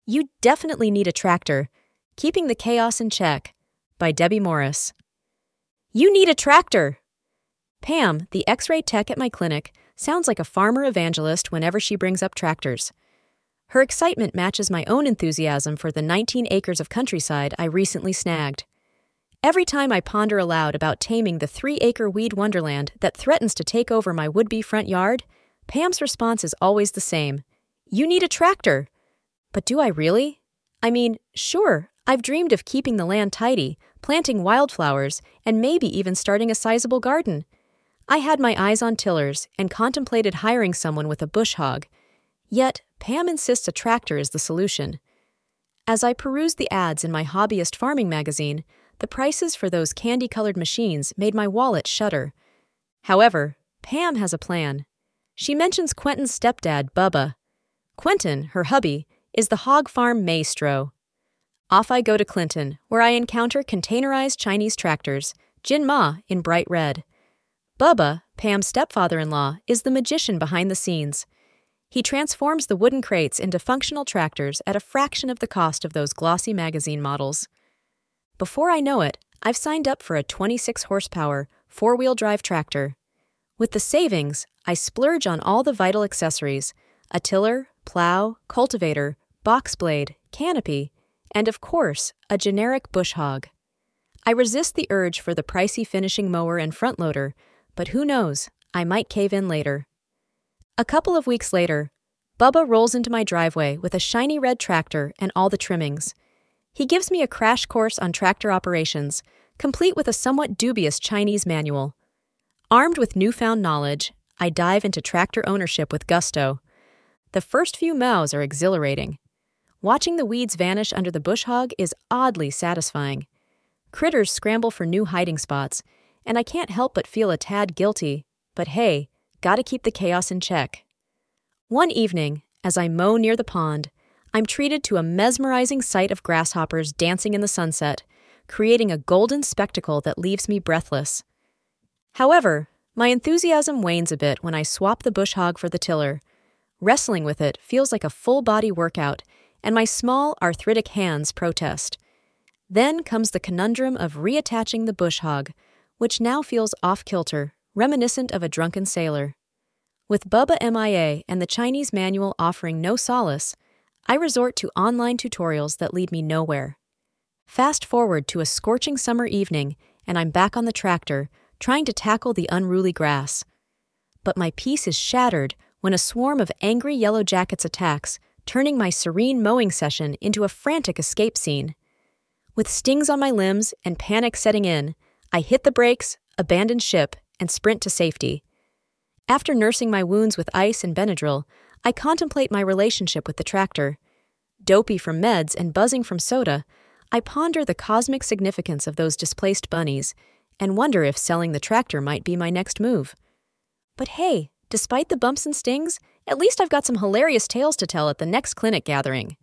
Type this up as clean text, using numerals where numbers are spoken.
You Definitely Need a Tractor. Keeping the Chaos in Check by Debbie Morris. You need a tractor! Pam, the X-ray tech at my clinic, sounds like a farmer evangelist whenever she brings up tractors. Her excitement matches my own enthusiasm for the 19 acres of countryside I recently snagged. Every time I ponder aloud about taming the 3-acre weed wonderland that threatens to take over my would-be front yard, Pam's response is always the same. You need a tractor! But do I really? I mean, sure, I've dreamed of keeping the land tidy, planting wildflowers, and maybe even starting a sizable garden. I had my eyes on tillers and contemplated hiring someone with a bush hog. Yet, Pam insists a tractor is the solution. As I perused the ads in my hobbyist farming magazine, the prices for those candy-colored machines made my wallet shudder. However, Pam has a plan. She mentions Quentin's stepdad, Bubba. Quentin, her hubby, is the hog farm maestro. Off I go to Clinton, where I encounter containerized Chinese tractors, Jinma in bright red. Bubba, Pam's stepfather-in-law, is the magician behind the scenes. He transforms the wooden crates into functional tractors at a fraction of the cost of those glossy magazine models. Before I know it, I've signed up for a 26-horsepower, 4-wheel drive tractor. With the savings, I splurge on all the vital accessories: a tiller, plow, cultivator, box blade, canopy, and of course, a generic bush hog. I resist the urge for the pricey finishing mower and front loader, but who knows, I might cave in later. A couple of weeks later, Bubba rolls into my driveway with a shiny red tractor and all the trimmings. He gives me a crash course on tractor operations, complete with a somewhat dubious Chinese manual. Armed with newfound knowledge, I dive into tractor ownership with gusto. The first few mows are exhilarating. Watching the weeds vanish under the bush hog is oddly satisfying. Critters scramble for new hiding spots, and I can't help but feel a tad guilty, but hey, gotta keep the chaos in check. One evening, as I mow near the pond, I'm treated to a mesmerizing sight of grasshoppers dancing in the sunset, creating a golden spectacle that leaves me breathless. However, my enthusiasm wanes a bit when I swap the bush hog for the tiller. Wrestling with it feels like a full-body workout, and my small, arthritic hands protest. Then comes the conundrum of reattaching the bush hog, which now feels off-kilter, reminiscent of a drunken sailor. With Bubba MIA and the Chinese manual offering no solace, I resort to online tutorials that lead me nowhere. Fast forward to a scorching summer evening, and I'm back on the tractor, trying to tackle the unruly grass. But my peace is shattered when a swarm of angry yellow jackets attacks, turning my serene mowing session into a frantic escape scene. With stings on my limbs and panic setting in, I hit the brakes, abandon ship, and sprint to safety. After nursing my wounds with ice and Benadryl, I contemplate my relationship with the tractor. Dopey from meds and buzzing from soda, I ponder the cosmic significance of those displaced bunnies and wonder if selling the tractor might be my next move. But hey, despite the bumps and stings, at least I've got some hilarious tales to tell at the next clinic gathering.